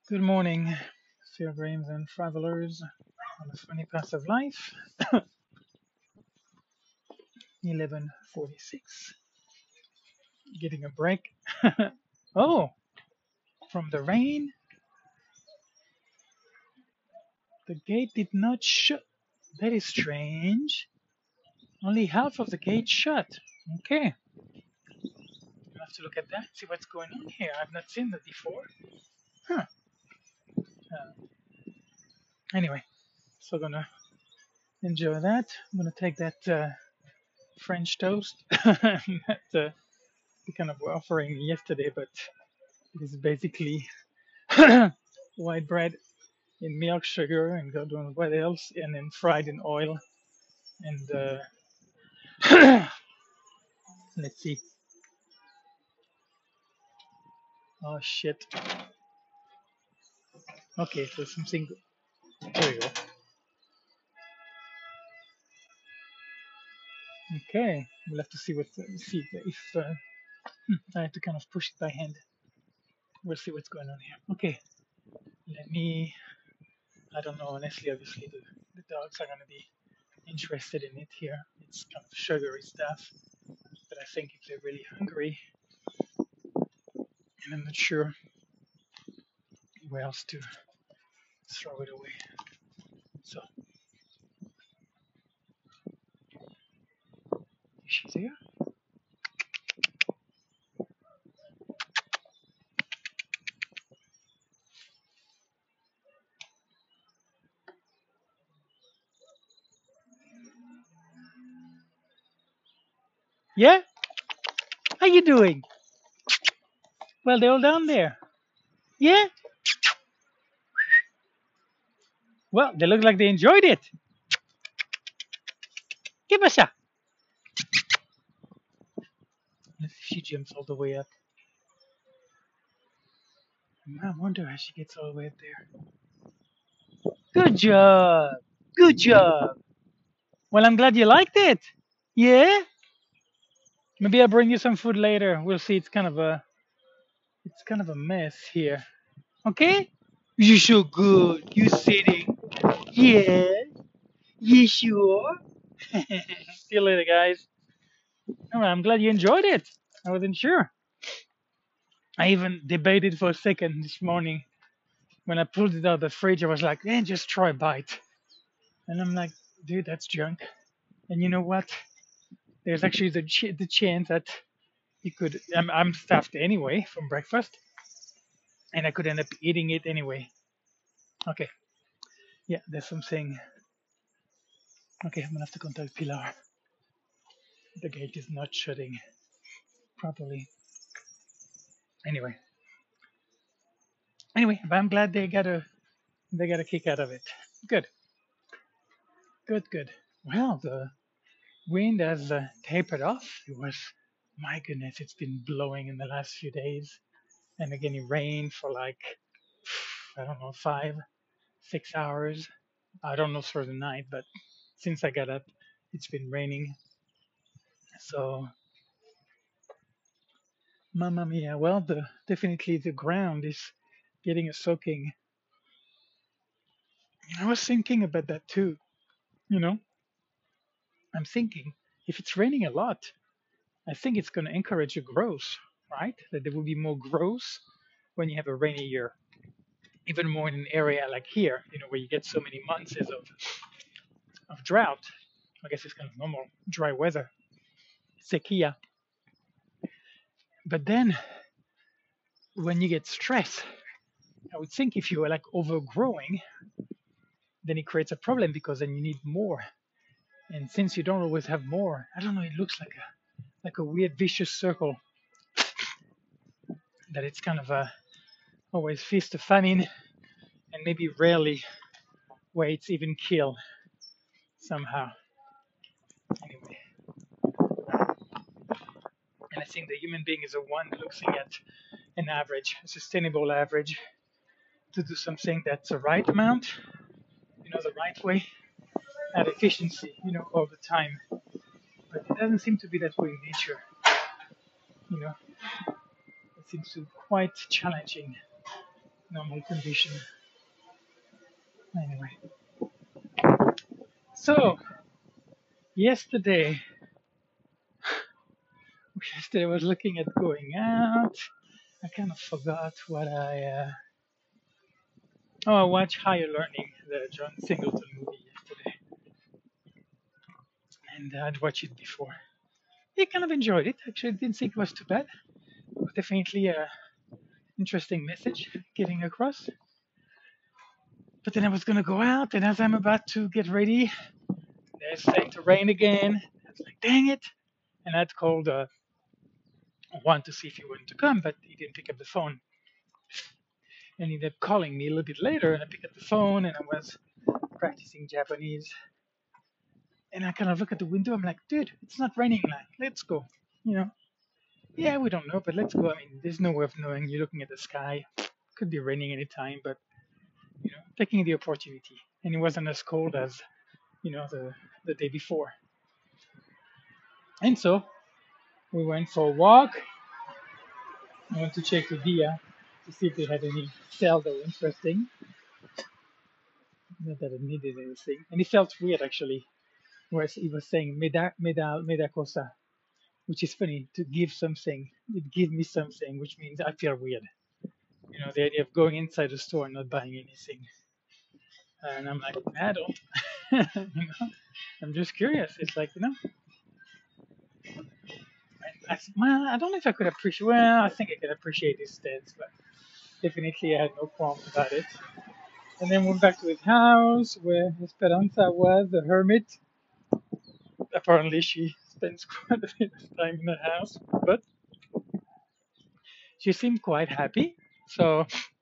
Good morning, pilgrims and travelers on the funny path of life. 11:46. Getting a break. Oh, from the rain, the gate did not shut. That is strange. Only half of the gate shut. Okay, I'll have to look at that, see what's going on here. I've not seen that before. Huh. Uh, anyway, so gonna enjoy that. I'm gonna take that French toast that we kind of were offering yesterday, but it is basically white bread in milk, sugar, and God knows what else, and then fried in oil. And let's see. Oh shit. Okay, so something. There you go. Okay, we'll have to see if I have to kind of push it by hand. We'll see what's going on here. Okay, let me. I don't know. Honestly, obviously the dogs are gonna be interested in it here. It's kind of sugary stuff, but I think if they're really hungry, and I'm not sure where else to throw it away. So, is she there? Yeah? How you doing? Well, they're all down there. Yeah? Well, they look like they enjoyed it. Give us a. Let's see if she jumps all the way up. I wonder how she gets all the way up there. Good job. Good job. Well, I'm glad you liked it. Yeah? Maybe I'll bring you some food later. We'll see. It's kind of a mess here. Okay? You so good. You sitting. Yeah. You sure? See you later, guys. All right, I'm glad you enjoyed it. I wasn't sure. I even debated for a second this morning when I pulled it out of the fridge. I was like, "Man, just try a bite." And I'm like, "Dude, that's junk." And you know what? There's actually the chance that you could. I'm stuffed anyway from breakfast, and I could end up eating it anyway. Okay, yeah, there's something. Okay, I'm gonna have to contact Pilar. The gate is not shutting properly. Anyway, but I'm glad they got a kick out of it. Good, good, good. Well, the wind has tapered off. It was, my goodness, it's been blowing in the last few days. And again, it rained for like, I don't know, 5, 6 hours. I don't know for the night, but since I got up, it's been raining. So, mamma mia. Well, definitely the ground is getting a soaking. I was thinking about that too. You know, I'm thinking if it's raining a lot, I think it's going to encourage a growth, right? That there will be more growth when you have a rainy year. Even more in an area like here, where you get so many months of drought. I guess it's kind of normal dry weather, sequia. But then when you get stress, I would think if you are like overgrowing, then it creates a problem because then you need more. And since you don't always have more, I don't know, it looks like a weird vicious circle that it's kind of always feast or famine and maybe rarely where it's even kill somehow. Anyway, and I think the human being is the one looking at an average, a sustainable average, to do something that's the right amount, the right way, at efficiency, all the time. But it doesn't seem to be that way in nature. You know, it seems to be quite challenging normal condition. Anyway, so yesterday, yesterday I was looking at going out. I kind of forgot what oh, I watched Higher Learning, the John Singleton movie yesterday, and I'd watched it before. I kind of enjoyed it. Actually, didn't think it was too bad. It was definitely a interesting message getting across. But then I was gonna go out, and as I'm about to get ready, it's starting to rain again. I was like, dang it! And I'd called Juan to see if he wanted to come, but he didn't pick up the phone. And he ended up calling me a little bit later, and I picked up the phone, and I was practicing Japanese. And I kind of look at the window. I'm like, dude, it's not raining. Like, let's go. You know, yeah, we don't know, but let's go. I mean, there's no way of knowing. You're looking at the sky. Could be raining anytime, but taking the opportunity. And it wasn't as cold as the day before. And so we went for a walk. I went to check with Dia to see if they had any sales that were interesting. Not that it needed anything. And it felt weird actually, where he was saying meda cosa, which is funny to give something. It gives me something, which means I feel weird. The idea of going inside the store and not buying anything. And I'm like, I don't. I'm just curious. It's like, well, I don't know if I could appreciate. Well, I think I could appreciate his stance, but definitely I had no qualms about it. And then went back to his house where Esperanza was, the hermit. Apparently, she spends quite a bit of time in the house, but she seemed quite happy. So,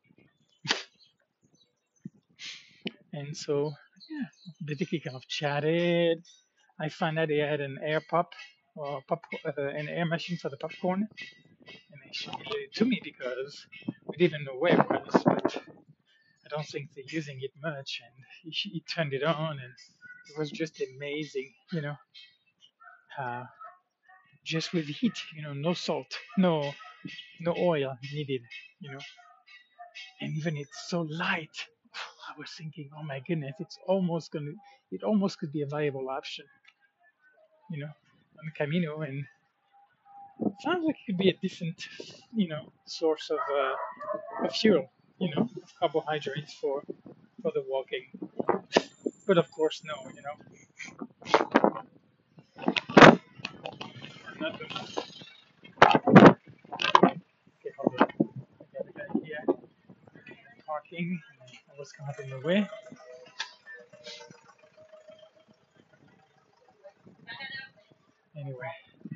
and so, yeah, basically kind of chatted. I found out they had an air pop, or an air machine for the popcorn, and she gave it to me because we didn't know where it was, but I don't think they're using it much. And he turned it on, and it was just amazing, how just with heat, no salt, no oil needed, you know, and even it's so light. I was thinking, oh my goodness, it almost could be a viable option, on the Camino, and it sounds like it could be a decent, source of fuel, of carbohydrates for the walking. But of course, no, I'm not gonna. Okay, hold on. I got a guy here parking. I was kind of in the way. Anyway,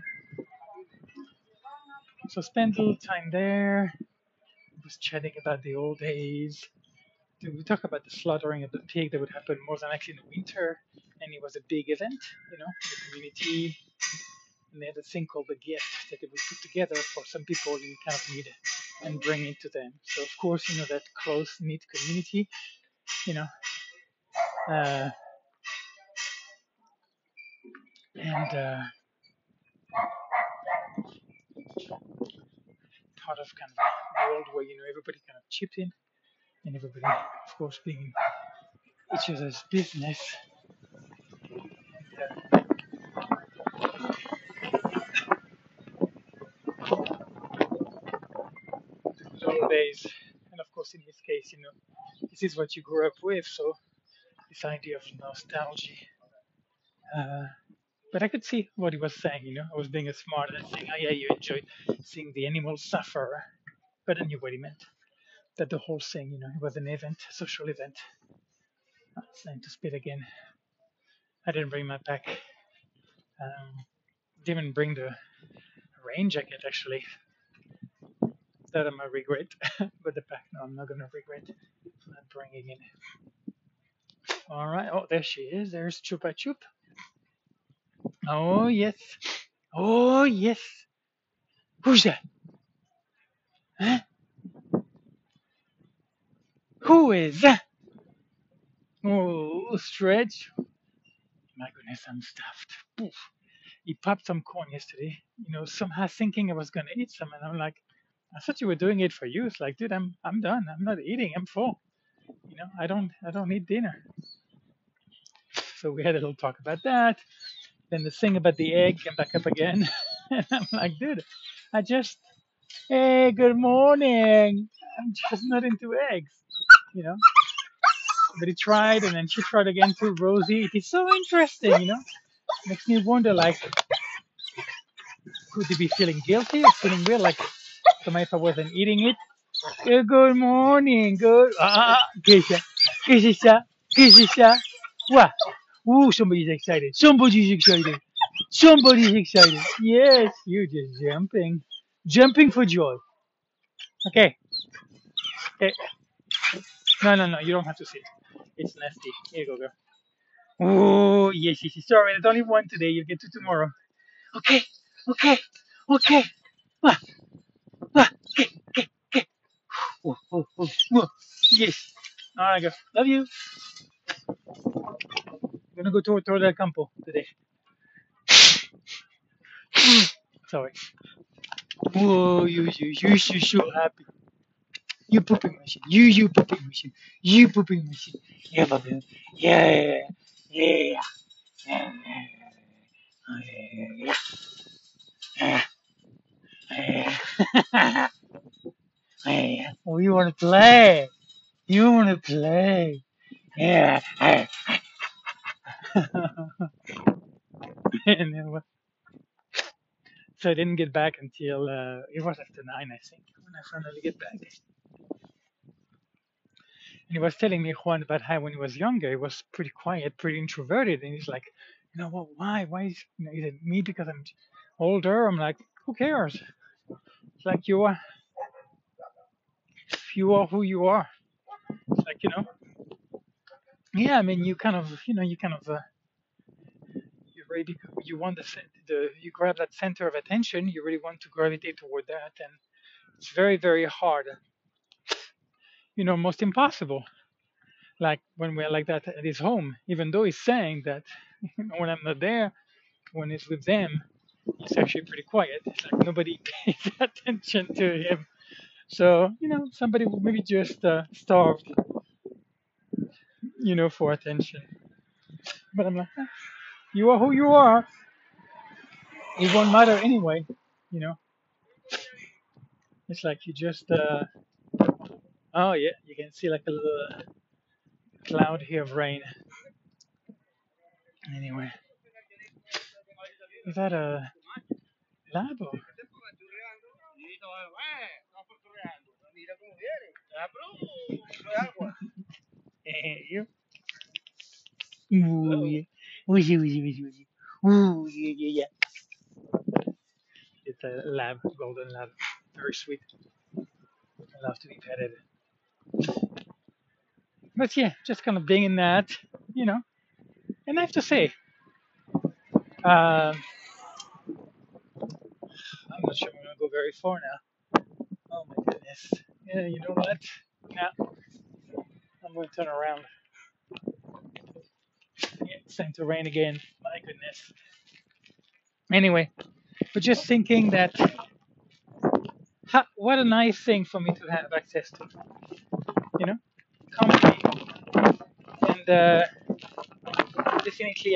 so spent a little time there. Was chatting about the old days. We talk about the slaughtering of the pig that would happen more than likely in the winter, and it was a big event, in the community. And they had a thing called the gift that they would put together for some people in kind of need and bring it to them. So of course, that close knit community, you know, uh, and part of kind of a world where everybody kind of chipped in, and everybody, of course, being each other's business. And, good old days, and of course, in this case, this is what you grew up with, so this idea of nostalgia. Uh, but I could see what he was saying. I was being a smart and saying, "Oh yeah, you enjoyed seeing the animals suffer," but I knew what he meant. That the whole thing, it was an event, a social event. It's time to spit again. I didn't bring my pack. Didn't bring the rain jacket actually. That I might regret. But the pack, no, I'm not gonna regret not bringing it. All right. Oh, there she is. There's Chupa Chup. Oh yes. Oh yes. Who's that? Huh? Who is that? Oh, Stretch. My goodness, I'm stuffed. Poof. He popped some corn yesterday. Somehow thinking I was gonna eat some, and I'm like, I thought you were doing it for you. It's like, dude, I'm done. I'm not eating. I'm full. I don't need dinner. So we had a little talk about that. Then the thing about the egg came back up again. And I'm like, dude, I just, hey, good morning. I'm just not into eggs. You know, but he tried, and then she tried again too. Rosie, it is so interesting. Makes me wonder, like, could he be feeling guilty or feeling weird, like Tomato wasn't eating it? Good morning, good. Keisha, Keisha, Keisha. What? Ooh, somebody's excited. Somebody's excited. Somebody's excited. Yes, you're just jumping for joy. Okay, okay. No, no, no. You don't have to sit. It's nasty. Here you go, girl. Oh, yes, yes, yes. Sorry, there's only one today. You'll get to tomorrow. Okay, okay, okay. Ah, okay, okay, okay. Oh, oh, oh, oh. Yes. All right, girl. Love you. I'm gonna go to Torre del Campo today. Sorry. Oh, you so happy. You pooping machine. You pooping machine. You pooping machine. Yeah, baby. Yeah, yeah, yeah, yeah, yeah. Oh, you wanna play? You wanna play? Yeah. And then so I didn't get back until it was after 9, I think, when I finally get back. And he was telling me, Juan, about how when he was younger, he was pretty quiet, pretty introverted. And he's like, well, why? Why is it me because I'm older? I'm like, who cares? It's like you are who you are. It's like, yeah, I mean, you kind of, you really, you want you grab that center of attention, you really want to gravitate toward that. And it's very, very hard, most impossible. Like when we're like that at his home, even though he's saying that, when I'm not there, when he's with them, he's actually pretty quiet. It's like nobody pays attention to him. So, somebody maybe just starved, for attention. But I'm like, you are who you are. It won't matter anyway. You know, it's like you just, oh yeah, you can see like a little cloud here of rain. Anyway, is that a lab? You? Ooh, yeah. Woozy, woozy, woozy, woozy. Ooh, yeah, yeah, yeah. It's a lab, golden lab. Very sweet. I love to be petted. But yeah, just kind of being in that, you know. And I have to say, I'm not sure I'm going to go very far now. Oh my goodness. Yeah, you know what? Now I'm going to turn around. Yeah, it's time to rain again. My goodness. Anyway, but just thinking that, what a nice thing for me to have access to, you know, company. And definitely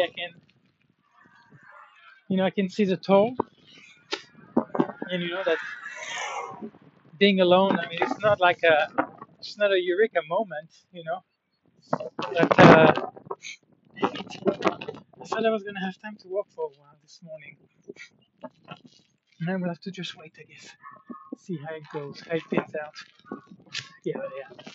I can see the toll. And that being alone, I mean, it's not a eureka moment, But I thought I was gonna have time to walk for a while this morning, and I will have to just wait, I guess. See how it goes, how it pans out. Yeah, yeah.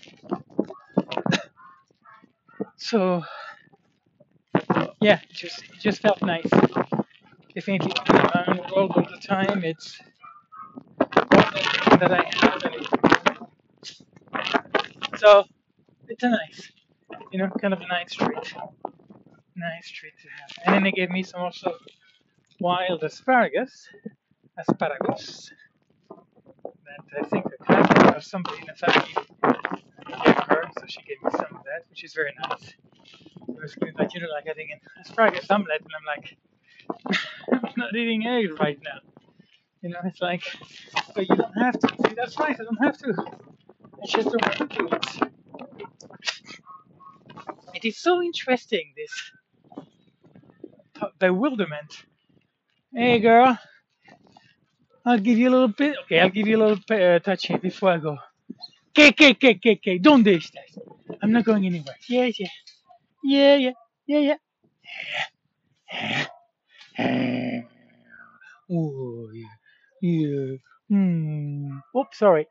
So yeah, it just felt nice. Definitely in my own world all the time. It's that I have, so it's a nice, kind of a nice treat to have. And then they gave me some also wild asparagus that I think a cousin or somebody in the family gave her, so she gave me some of that, which is very nice. It was good, like like having an asparagus omelette, and I'm like, I'm not eating eggs right now. You know, it's like, but you don't have to. See, that's right. I don't have to. I just don't want to. It is so interesting, this bewilderment. Hey, girl, I'll give you a little bit. Okay, I'll give you a little touch here before I go. Okay, don't dish that. I'm not going anywhere. Yeah, yeah, yeah, yeah, yeah, yeah. Oh, yeah, yeah. Oops, sorry.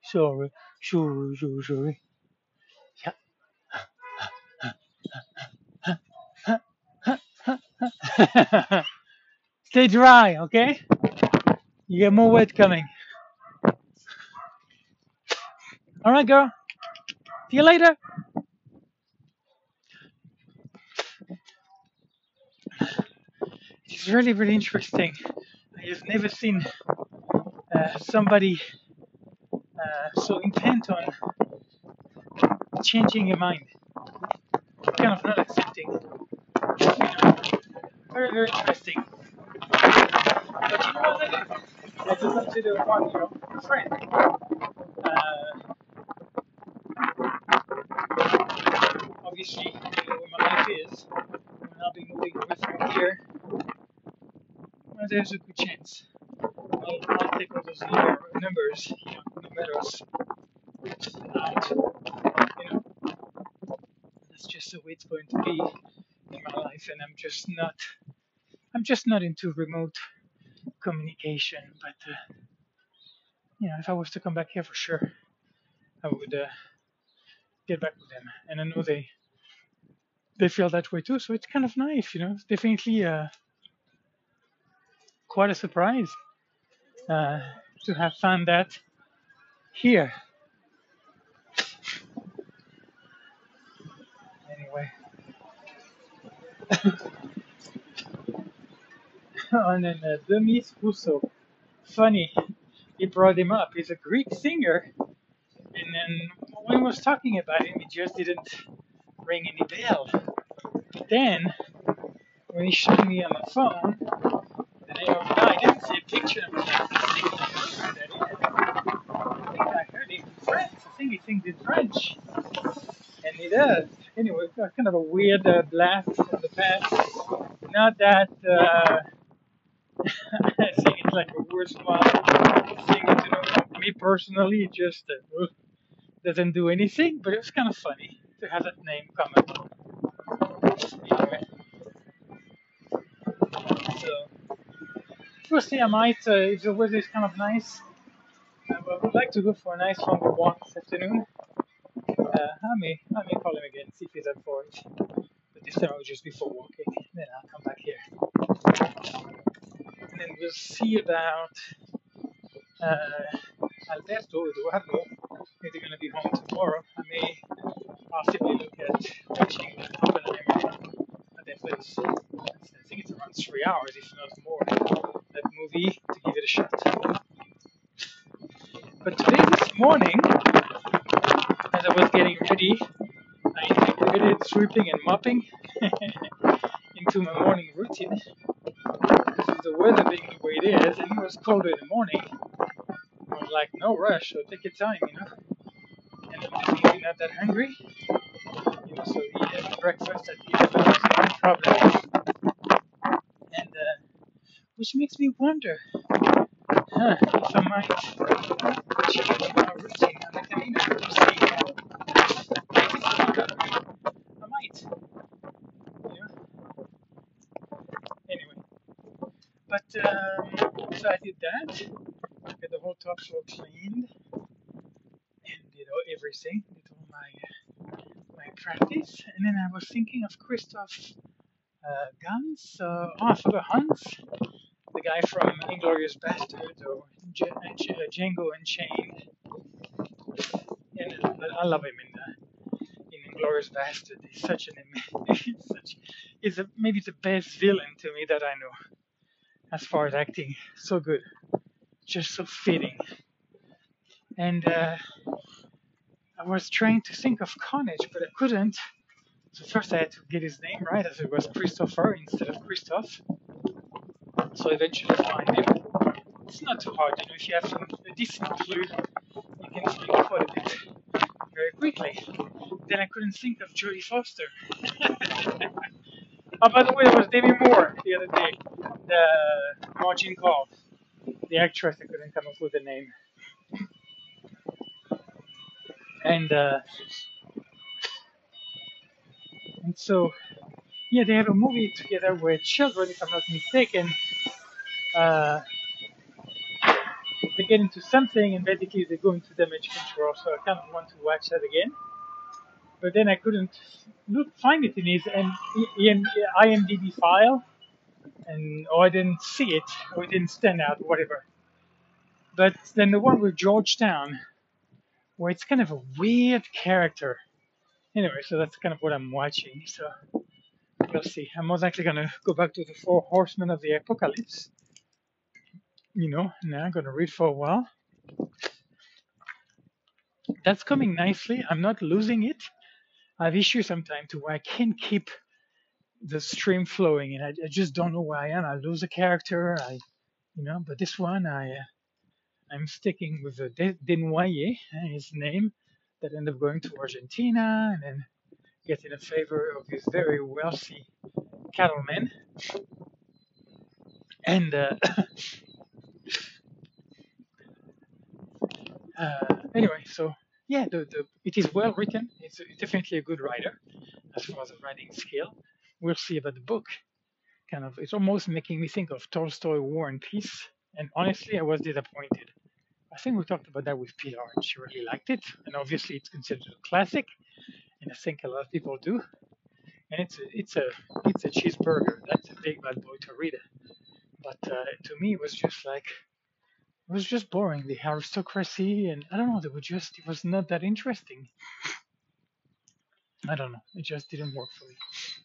Sorry. Yeah. Stay dry, okay? You get more wet coming. All right, girl. See you later. It's really, really interesting. I have never seen somebody so intent on changing your mind, kind of not accepting. You know, very, very interesting. But you know what I do? I do consider one, friend. Obviously, where my life is, when I'll be moving away from here, well, there's a good chance I'll take all those numbers, numbers out. You know, that's just the way it's going to be in my life, and I'm just not into remote communication. But if I was to come back here for sure, I would get back with them, and I know they feel that way too. So it's kind of nice, It's definitely quite a surprise uh, to have found that here. Anyway, and then Demis Rousseau, funny, he brought him up. He's a Greek singer, and then when I was talking about him, it just didn't ring any bell. Then when he showed me on the phone, the name of the guy, I didn't see a picture of him singing. I think I heard him in French. I think he sings in French, and he does. Anyway, kind of a weird blast from the past. Not that I think it's like a worthwhile thing to know. Me personally, it just doesn't do anything, but it was kind of funny to have that name come up. Anyway, so we'll see. I might, if the weather is kind of nice, I would like to go for a nice longer walk this afternoon. I may call him again, see if he's up for it. But this time I will just be for walking, then I'll come back here. And then we'll see about Alberto, Eduardo, if they're going to be home tomorrow. I may possibly look at watching Oppenheimer at their place. I think it's around 3 hours, if not more, that movie, to give it a shot. But today, this morning, as I was getting ready, I integrated sweeping and mopping into my morning routine. Because of the weather being the way it is, and it was colder in the morning, I was like, no rush, so take your time. And I'm definitely not that hungry. So the breakfast at 11 was no problem. And which makes me wonder, if I might change my routine on the Camino. I might, Anyway, but so I did that. Got the whole topsoil cleaned and did everything. Did all my practice, and then I was thinking of Christoph Gans. I forgot Hans, the guy from Inglourious Basterds or Django Unchained. And I love him in Inglourious Basterds. He's such he's maybe the best villain to me that I know as far as acting. So good, just so fitting. And I was trying to think of Carnage, but I couldn't. So first I had to get his name right, as it was Christopher instead of Christoph. So eventually find him. It's not too hard, you know, if you have a decent clue, you can find quite a bit very quickly. Then I couldn't think of Jodie Foster. Oh, by the way, there was Demi Moore the other day, the Margin Call, the actress. I couldn't come up with a name. And and so yeah, they have a movie together with children, if I'm not mistaken. Uh, they get into something, and basically they go into damage control. So I kind of want to watch that again. But then I couldn't find it in his IMDb file, and or I didn't see it, or it didn't stand out, or whatever. But then the one with Georgetown, where it's kind of a weird character. Anyway, so that's kind of what I'm watching. So we'll see. I'm most likely gonna go back to the Four Horsemen of the Apocalypse. You know, now I'm gonna read for a while. That's coming nicely. I'm not losing it. I have issues sometimes to where I can't keep the stream flowing, and I just don't know where I am. I lose a character. But this one, I'm sticking with the Desnoyers, his name, that ended up going to Argentina and then getting in favor of this very wealthy cattleman. And anyway, so yeah, it is well written. It's definitely a good writer as far as the writing skill. We'll see about the book. Kind of, it's almost making me think of Tolstoy War and Peace. And honestly, I was disappointed. I think we talked about that with Pilar, and she really liked it. And obviously, it's considered a classic, and I think a lot of people do. And it's a cheeseburger. That's a big bad boy to read. But to me, it was just boring. The aristocracy, and I don't know, it was not that interesting. I don't know. It just didn't work for me.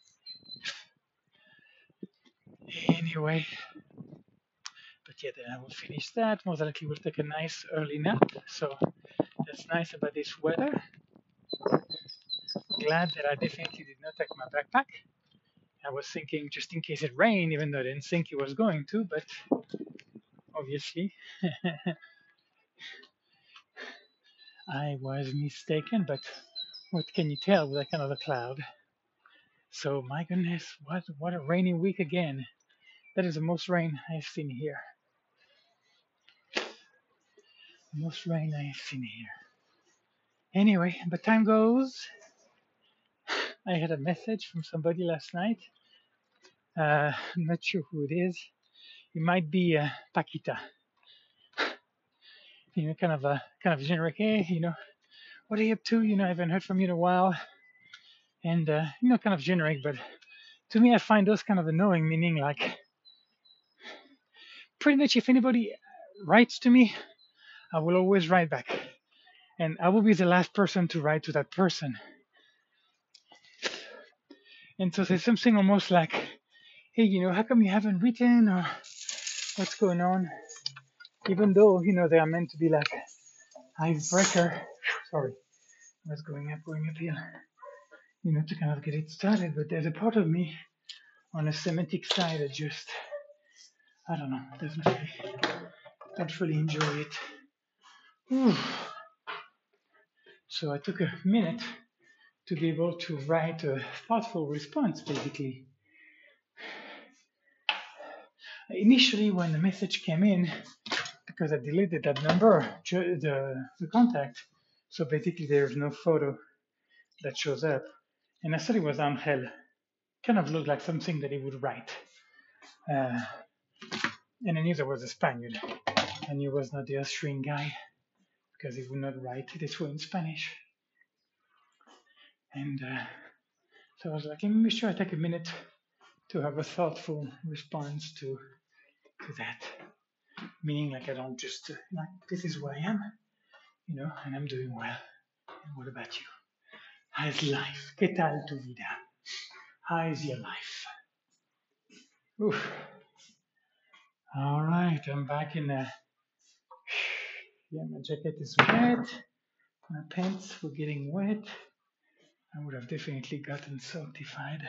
Anyway, but yeah, then I will finish that. Most likely, we'll take a nice early nap. So that's nice about this weather. Glad that I definitely did not take my backpack. I was thinking just in case it rained, even though I didn't think it was going to, but obviously I was mistaken. But what can you tell with that kind of a cloud? So my goodness, what a rainy week again. That is the most rain I've seen here. Most rain I've seen here. Anyway, but time goes. I had a message from somebody last night. I'm not sure who it is. It might be Paquita. Kind of generic. Hey, what are you up to? I haven't heard from you in a while. And kind of generic. But to me, I find those kind of annoying. Meaning, like, pretty much if anybody writes to me, I will always write back, and I will be the last person to write to that person. And so there's something almost like, hey, how come you haven't written, or what's going on? Even though, they are meant to be like icebreaker. Sorry, I was going up here, to kind of get it started. But there's a part of me on a semantic side that just, I don't know, don't really enjoy it. Whew. So I took a minute to be able to write a thoughtful response, basically. Initially, when the message came in, because I deleted that number, the contact, so basically there's no photo that shows up, and I thought it was Angel. Kind of looked like something that he would write. And I knew there was a Spaniard. I knew it was not the Austrian guy, because he would not write this way in Spanish. And so I was like, let me make sure I take a minute to have a thoughtful response to that. Meaning, like, I don't just, like, this is where I am, and I'm doing well. And what about you? How's life? ¿Qué tal tu vida? How is your life? Oof. All right, I'm back in the. Yeah, my jacket is wet. My pants were getting wet. I would have definitely gotten soaked if I'd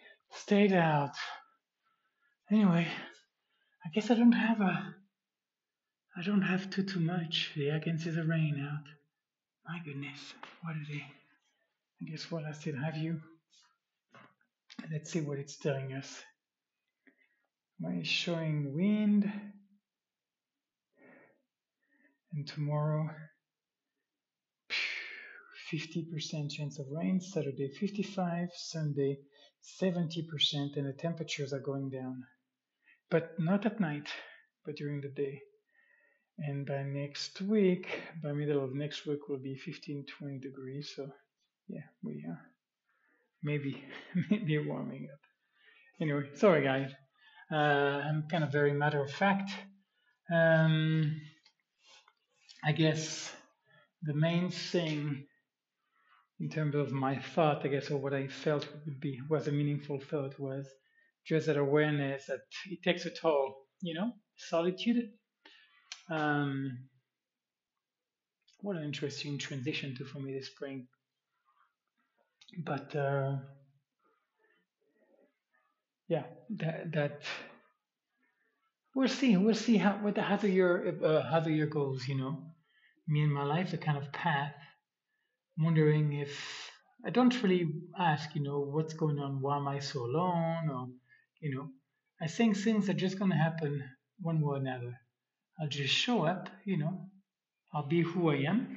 stayed out. Anyway, I guess I don't have I don't have too much. Yeah, I can see the rain out. My goodness, what are they? I guess what I still have you. Let's see what it's telling us. Well, it's showing wind, and tomorrow 50% chance of rain. Saturday 55, Sunday 70%, and the temperatures are going down. But not at night, but during the day. And by next week, by middle of next week, will be 15, 20 degrees. So yeah, we are maybe maybe warming up. Anyway, sorry guys. I'm kind of very matter of fact. Um, I guess the main thing in terms of my thought, I guess, or what I felt would be was a meaningful thought was just that awareness that it takes a toll, solitude. Um, what an interesting transition to for me this spring. But yeah, that we'll see how the year goes. Me and my life, the kind of path. Wondering if I don't really ask, what's going on, why am I so alone, or you know, I think things are just gonna happen one way or another. I'll just show up, I'll be who I am,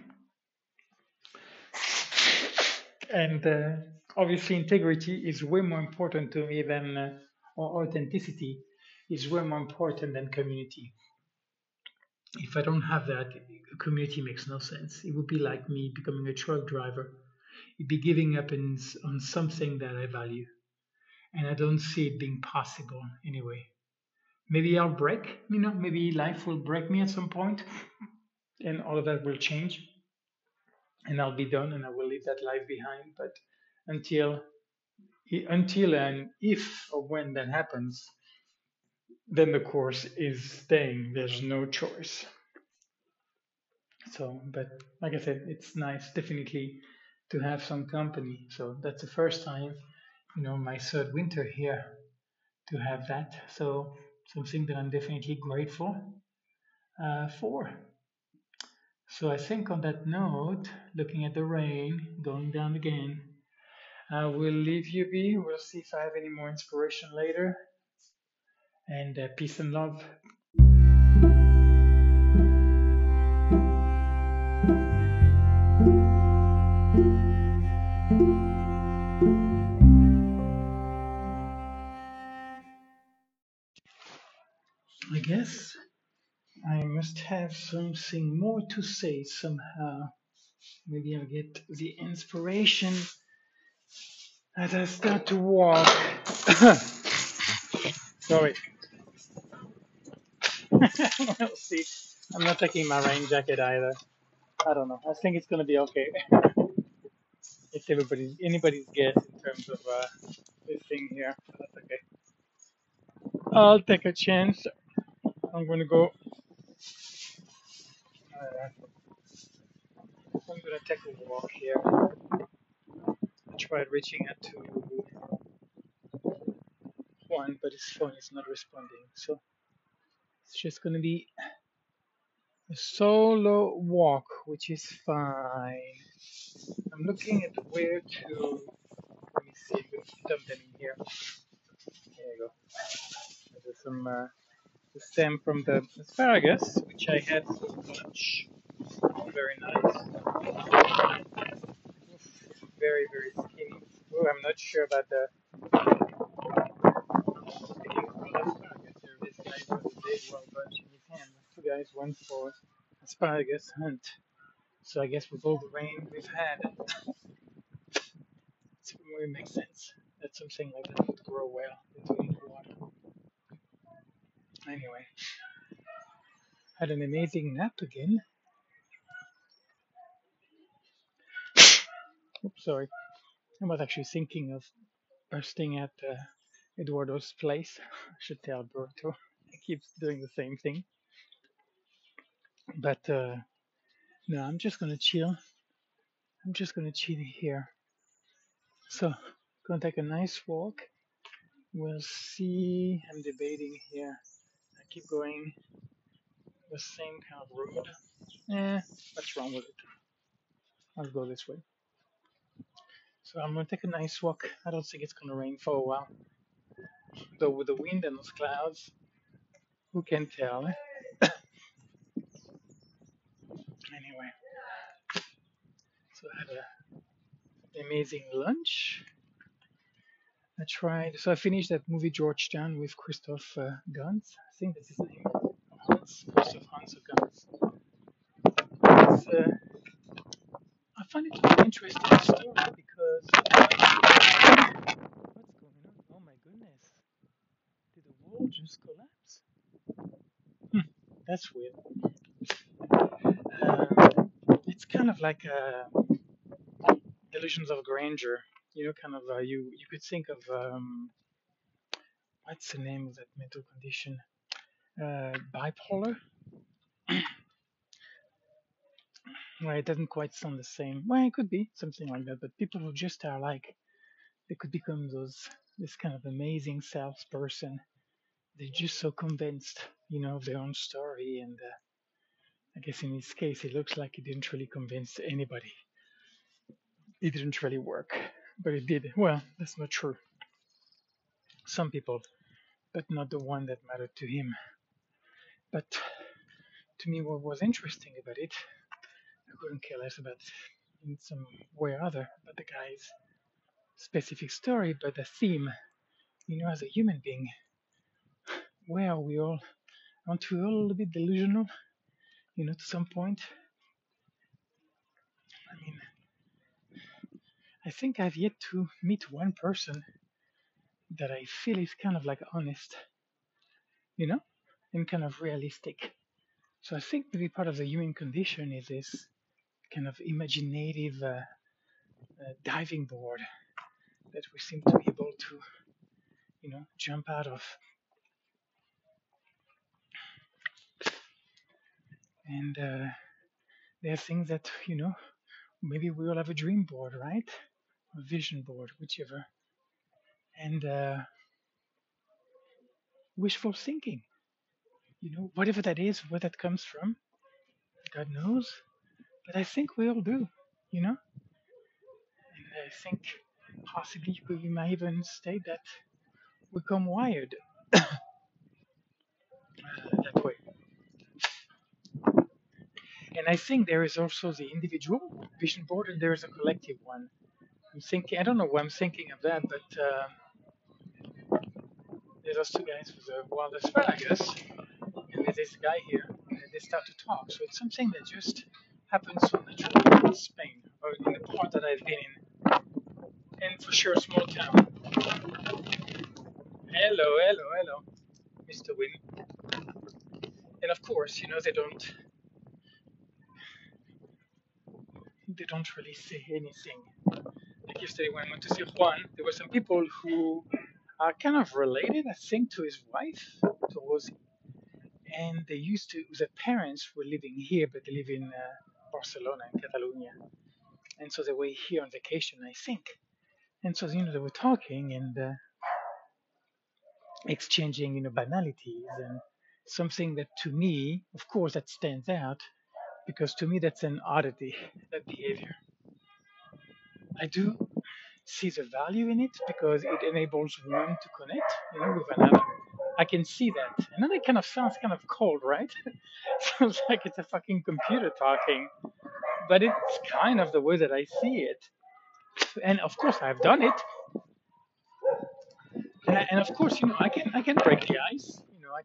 and obviously integrity is way more important to me than or authenticity is way more important than community. If I don't have that, community makes no sense. It would be like me becoming a truck driver. It'd be giving up on something that I value. And I don't see it being possible anyway. Maybe I'll break, maybe life will break me at some point and all of that will change and I'll be done and I will leave that life behind. But until until and if or when that happens, then the course is staying. There's no choice. So, but like I said, it's nice definitely to have some company. So that's the first time, my third winter here to have that. So something that I'm definitely grateful for. So I think on that note, looking at the rain going down again, I will leave you be. We'll see if I have any more inspiration later. And peace and love. I guess I must have something more to say somehow. Maybe I'll get the inspiration as I start to walk. Sorry. We'll see. I'm not taking my rain jacket either. I don't know. I think it's gonna be okay. It's anybody's guess in terms of this thing here. That's okay. I'll take a chance. I'm gonna go. I'm gonna take a walk here. I tried reaching out to Juan, but his phone is not responding. So it's just gonna be a solo walk, which is fine. I'm looking at where to. Let me see. I'm gonna dump them in here. There you go. There's some the stem from the asparagus, which I had so much. Very nice. Very, very skinny. Oh, I'm not sure about the picking from the asparagus here. This guy got a big one bunch in his hand. Two guys went for asparagus hunt. So I guess with all the rain we've had, it makes sense that something like that would grow well between the water. Anyway, had an amazing nap again. Oops, sorry. I was actually thinking of bursting at Eduardo's place. I should tell Alberto. He keeps doing the same thing. But no, I'm just gonna chill. I'm just gonna chill here. So, gonna take a nice walk. We'll see. I'm debating here. I keep going the same kind of road. Eh, what's wrong with it? I'll go this way. So I'm gonna take a nice walk. I don't think it's gonna rain for a while. Though with the wind and those clouds, who can tell? Anyway, so I had an amazing lunch. So I finished that movie Georgetown with Christoph Gans. I think that's his name. Hans, Christoph Hans of Gans. I find it an interesting story because what's going on? Oh my goodness. Did the wall just collapse? That's weird. It's kind of like delusions of grandeur. Kind of you could think of what's the name of that mental condition? Bipolar. Well, it doesn't quite sound the same. Well, it could be something like that. But people who just are like they could become this kind of amazing salesperson. They're just so convinced, of their own story, and I guess in his case, it looks like he didn't really convince anybody. It didn't really work, but it did. Well, that's not true. Some people, but not the one that mattered to him. But to me, what was interesting about it, I couldn't care less about in some way or other about the guy's specific story, but the theme, as a human being, where are we all? Aren't we all a little bit delusional, to some point? I mean, I think I've yet to meet one person that I feel is kind of like honest, you know, and kind of realistic. So I think maybe part of the human condition is this kind of imaginative diving board that we seem to be able to, jump out of. And there are things that, maybe we all have a dream board, right? A vision board, whichever. And wishful thinking, whatever that is, where that comes from, God knows. But I think we all do, you know? And I think possibly we might even state that we come wired that way. And I think there is also the individual vision board and there is a collective one. I don't know why I'm thinking of that, but there's those two guys with the wildest fun, I guess. And there's this guy here, and they start to talk. So it's something that just happens so naturally in Spain, or in the part that I've been in. And for sure, a small town. Hello, hello, hello, Mr. Win. And of course, they don't really say anything. Like yesterday when I went to see Juan, there were some people who are kind of related, I think, to his wife, to Rosie. And the parents were living here, but they live in Barcelona, in Catalonia. And so they were here on vacation, I think. And so, they were talking and exchanging, banalities and something that to me, of course, that stands out because to me that's an oddity, that behavior. I do see the value in it because it enables one to connect, with another. I can see that. And then it kind of sounds kind of cold, right? Sounds like it's a fucking computer talking. But it's kind of the way that I see it. And of course I've done it. And of course, I can break the ice.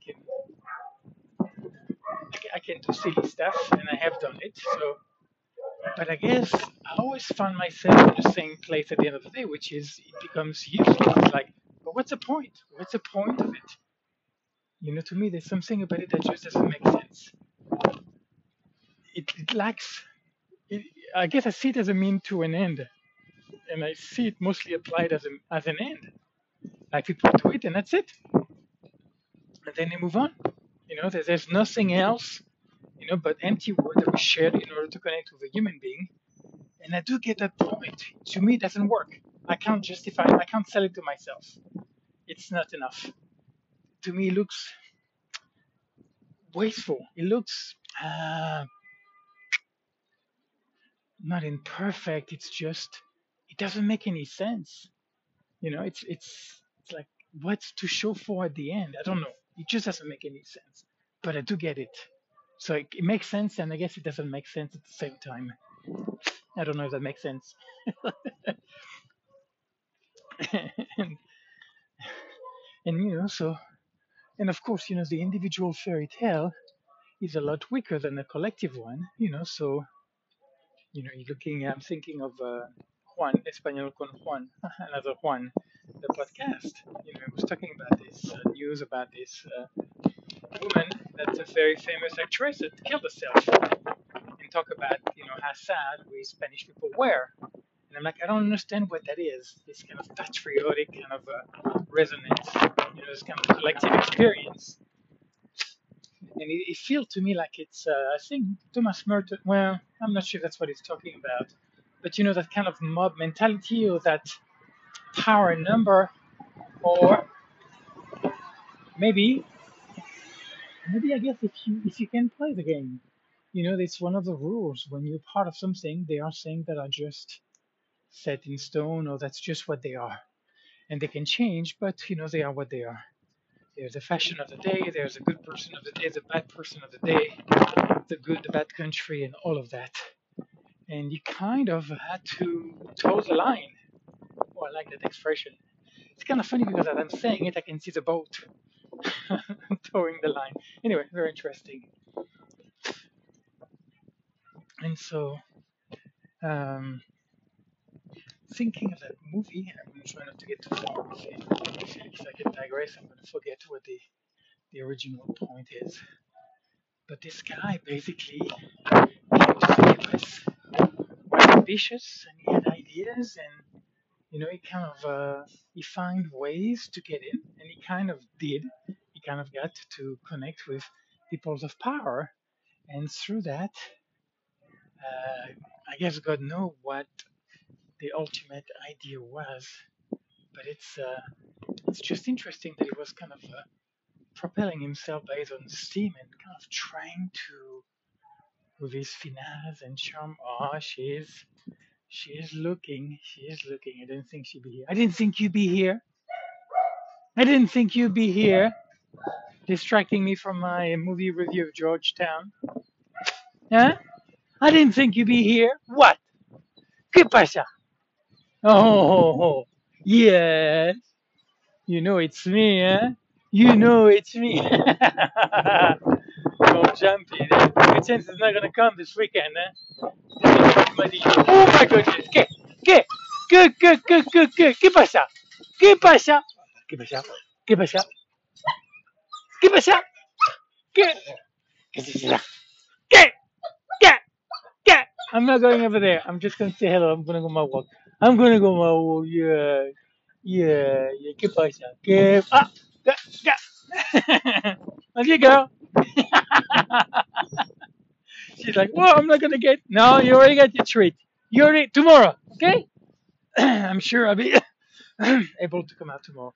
I can do silly stuff and I have done it. So but I guess I always find myself in the same place at the end of the day, which is it becomes useless. It's like, but what's the point? What's the point of it? To me, there's something about it that just doesn't make sense. It lacks. It, I guess I see it as a mean to an end, and I see it mostly applied as an end. Like people do it, and that's it, and then they move on. There's nothing else, but empty word that we shared in order to connect with a human being. And I do get that point. To me, it doesn't work. I can't justify it. I can't sell it to myself. It's not enough. To me, it looks wasteful. It looks not imperfect. It's just it doesn't make any sense. It's like what's to show for at the end? I don't know. It just doesn't make any sense. But I do get it. So it makes sense, and I guess it doesn't make sense at the same time. I don't know if that makes sense. and, and so and of course, the individual fairy tale is a lot weaker than the collective one. You're looking. I'm thinking of Juan Español con Juan, another Juan, the podcast. He was talking about this news about this woman that's a very famous actress that killed herself, and talk about how sad we Spanish people were. And I'm like, I don't understand what that is. This kind of patriotic kind of resonance, this kind of collective experience. And it feels to me like it's, I think Thomas Merton, well, I'm not sure that's what he's talking about, but that kind of mob mentality or that power in number, or maybe, maybe I guess if you can play the game, it's one of the rules. When you're part of something, they are things that are just set in stone, or that's just what they are. And they can change, but they are what they are. There's the fashion of the day, there's the good person of the day, the bad person of the day, the good, the bad country, and all of that. And you kind of had to toe the line. Oh, I like that expression. It's kind of funny because as I'm saying it, I can see the boat towing the line. Anyway, very interesting. And so, um, thinking of that movie, I'm going to try not to get too far. If I can digress, I'm going to forget what the original point is. But this guy basically came to the US, was ambitious, and he had ideas, and he kind of he found ways to get in, and he kind of did. He kind of got to connect with people of power, and through that, I guess God knows what the ultimate idea was. But it's just interesting that he was kind of propelling himself based on steam and kind of trying to, with his finesse and charm. Oh, she is looking. She is looking. I didn't think she'd be here. I didn't think you'd be here. I didn't think you'd be here, distracting me from my movie review of Georgetown. Huh? I didn't think you'd be here. What? ¿Qué pasa? Oh, yes. It's me, huh? It's me. Oh, jumpy. Good sense is not gonna come this weekend, huh? Oh my goodness. ¿Qué? ¿Qué pasa? ¿Qué pasa? ¿Qué pasa? ¿Qué pasa? ¿Qué pasa? ¿Qué? ¿Qué? ¿Qué? ¿Qué? I'm not going over there. I'm just gonna say hello. I'm gonna go my walk. I'm gonna go my walk. Yeah. Yeah. ¿Qué pasa? ¿Qué? Ah! Love you, girl. She's like, well, I'm not gonna get. No, you already got your treat. You already tomorrow, okay? I'm sure I'll be able to come out tomorrow.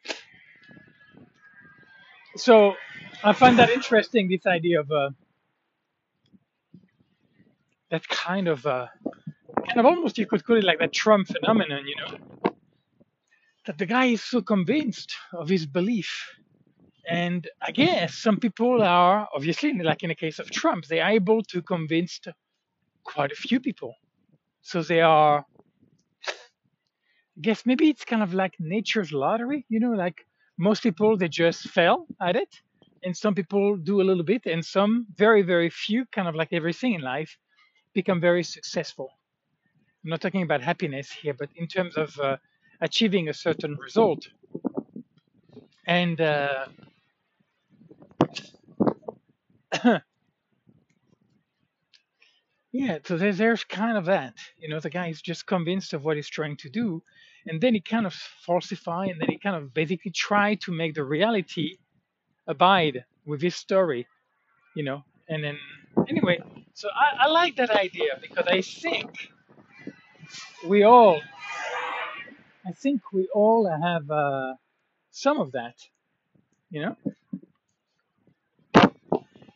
So I find that interesting. This idea of that kind of almost you could call it like that Trump phenomenon, that the guy is so convinced of his belief. And I guess some people are obviously, like in the case of Trump, they are able to convince quite a few people. So they are, I guess maybe it's kind of like nature's lottery, like most people they just fail at it, and some people do a little bit, and some very very few, kind of like everything in life, become very successful. I'm not talking about happiness here, but in terms of achieving a certain result. And yeah, so there's kind of that. The guy is just convinced of what he's trying to do, and then he kind of falsify, and then he kind of basically try to make the reality abide with his story, And then anyway, so I like that idea because we all, I think we all have some of that, you know.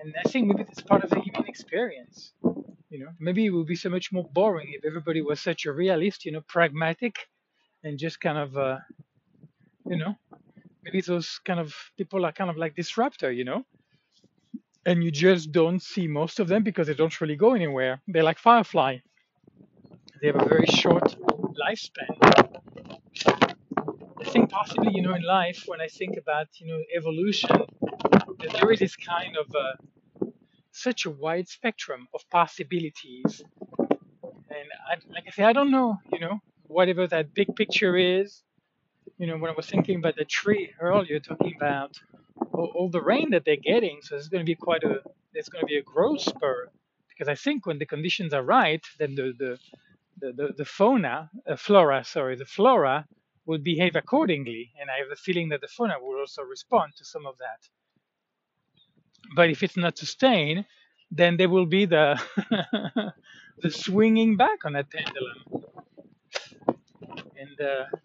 And I think maybe that's part of the human experience. Maybe it would be so much more boring if everybody was such a realist, pragmatic, and just kind of, you know, maybe those kind of people are kind of like disruptor, and you just don't see most of them because they don't really go anywhere. They're like Firefly. They have a very short lifespan. I think possibly, in life, when I think about, evolution, that there is this kind of such a wide spectrum of possibilities. And like I say, I don't know, whatever that big picture is. When I was thinking about the tree earlier, talking about all the rain that they're getting, so there's going to be a growth spur. Because I think when the conditions are right, then the the flora will behave accordingly. And I have a feeling that the fauna will also respond to some of that. But if it's not sustained, then there will be the the swinging back on that pendulum. And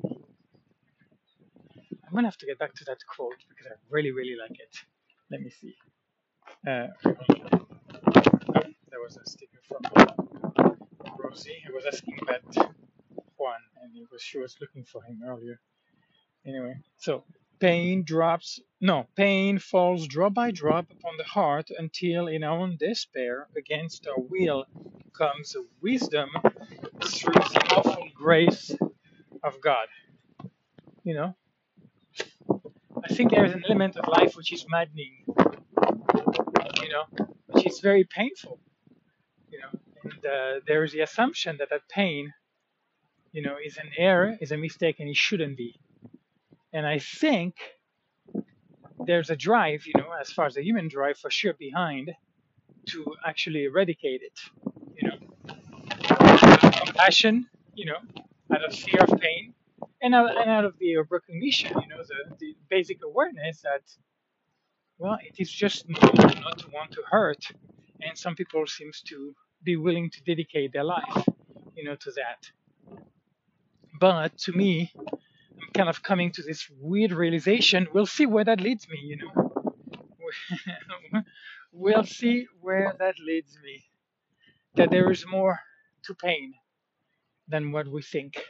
I'm gonna have to get back to that quote because I really, really like it. Let me see. Oh, there was a sticker from Rosie. I was asking about Juan, and she was looking for him earlier. Anyway, so pain falls drop by drop upon the heart until in our own despair, against our will, comes wisdom through the awful grace of God. You know, I think there is an element of life which is maddening, which is very painful, and there is the assumption that pain, is an error, is a mistake, and it shouldn't be. And I think there's a drive, as far as the human drive for sure behind to actually eradicate it, compassion, out of fear of pain, and out of the recognition, the basic awareness that, well, it is just normal not to want to hurt, and some people seems to be willing to dedicate their life, to that. But to me, I'm kind of coming to this weird realization. We'll see where that leads me, We'll see where that leads me. That there is more to pain than what we think,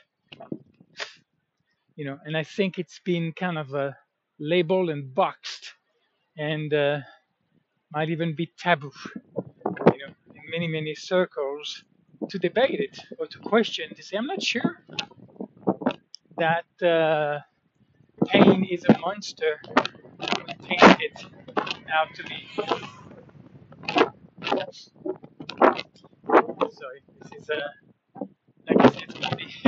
And I think it's been kind of labeled and boxed, and might even be taboo, in many, many circles to debate it or to question, to say, I'm not sure that pain is a monster that we paint it out to be. Sorry, this is like I said, it's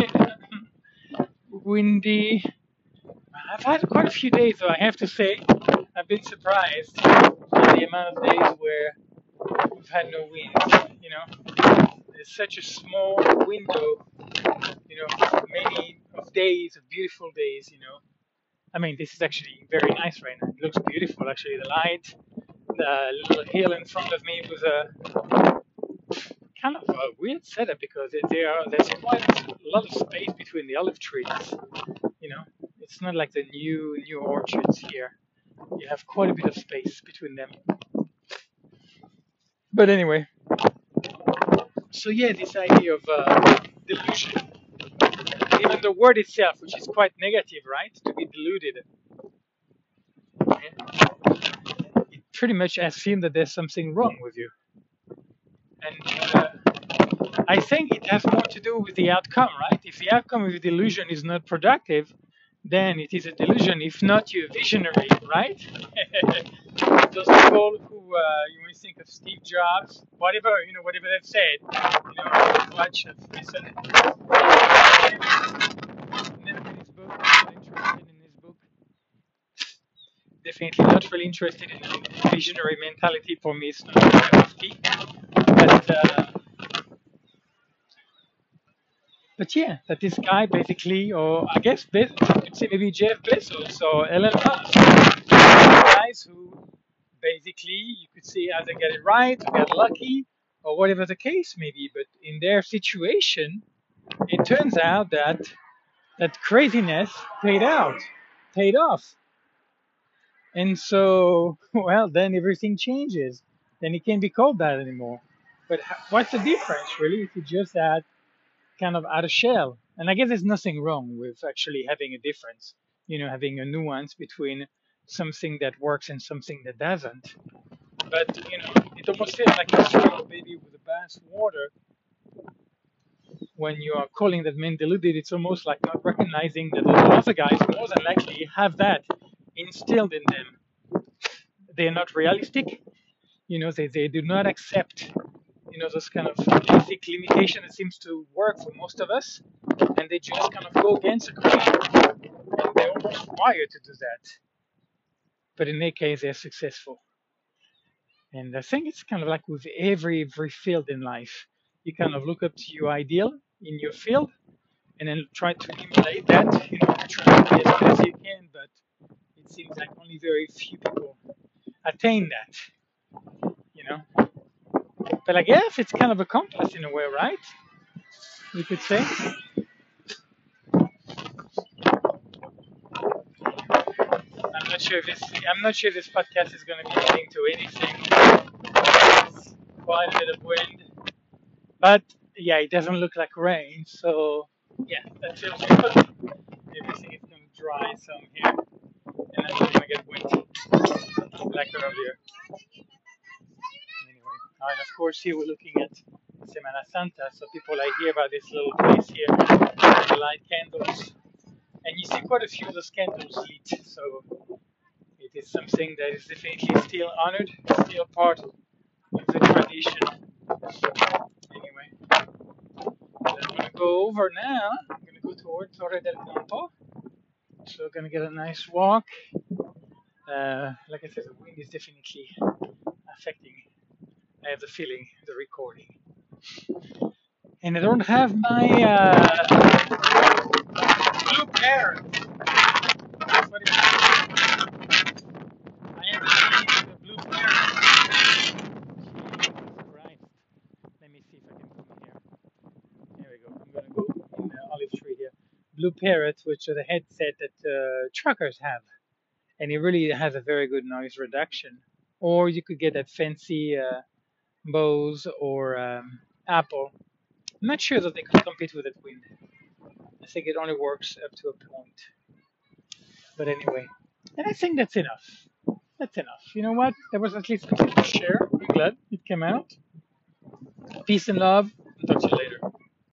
windy. I've had quite a few days, though, I have to say. I've been surprised by the amount of days where we've had no wind, There's such a small window, many of days, of beautiful days, I mean, this is actually very nice right now. It looks beautiful, actually. The light, the little hill in front of me was a kind of a weird setup because there's quite a lot of space between the olive trees. It's not like the new orchards here. You have quite a bit of space between them. But anyway, so yeah, this idea of delusion, even the word itself, which is quite negative, right? To be deluded. It pretty much assumes that there's something wrong with you. And I think it has more to do with the outcome, right? If the outcome of the delusion is not productive, then it is a delusion. If not, you're a visionary, right? Those people who you may think of Steve Jobs, whatever they've said, watch, listen. Never read his book. Not interested in his book. Definitely not really interested in visionary mentality. For me, it's not my cup of tea. But yeah, that this guy basically, or I guess you could say maybe Jeff Bezos or Elon Musk, guys who basically you could say either get it right or get lucky or whatever the case may be. But in their situation, it turns out that that craziness paid off. And so, well, then everything changes. then it can't be called that anymore. But what's the difference really if you just add kind of add a shell? And I guess there's nothing wrong with actually having a difference, having a nuance between something that works and something that doesn't. But it almost feels like you throw a baby with the bath water when you are calling that men deluded. It's almost like not recognizing that the other guys more than likely have that instilled in them. They're not realistic. They do not accept those kind of basic limitation that seems to work for most of us, and they just kind of go against the grain, and they're almost wired to do that. But in their case, they're successful. And I think it's kind of like with every field in life. You kind of look up to your ideal in your field, and then try to emulate that. Try to be as good as you can, but it seems like only very few people attain that. You know. But I guess it's kind of a compass in a way, right? You could say. I'm not sure if this podcast is going to be leading to anything. It's quite a bit of wind, but yeah, it doesn't look like rain. So yeah, that feels good. Everything is going to dry some here, and then it's going to get windy, like earlier. Anyway, and of course here we're looking at Semana Santa, so people like hear about this little place here. They light candles, and you see quite a few of those candles lit. So it is something that is definitely still honored, still part of the tradition. Anyway, I'm going to go over now. I'm going to go towards Torre del Campo. So I'm going to get a nice walk. Like I said, the wind is definitely affecting, I have the feeling, the recording. And I don't have my blue parrot. That's what it is. I am using the blue parrot. Jesus Christ. Let me see if I can come here. There we go. I'm going to go in the olive tree here. Blue Parrot, which is a headset that truckers have. And it really has a very good noise reduction. Or you could get that fancy Bose or Apple. I'm not sure that they could compete with that wind. I think it only works up to a point. But anyway, and I think that's enough. That's enough. You know what? There was at least something to share. I'm glad it came out. Peace and love. I'll talk to you later.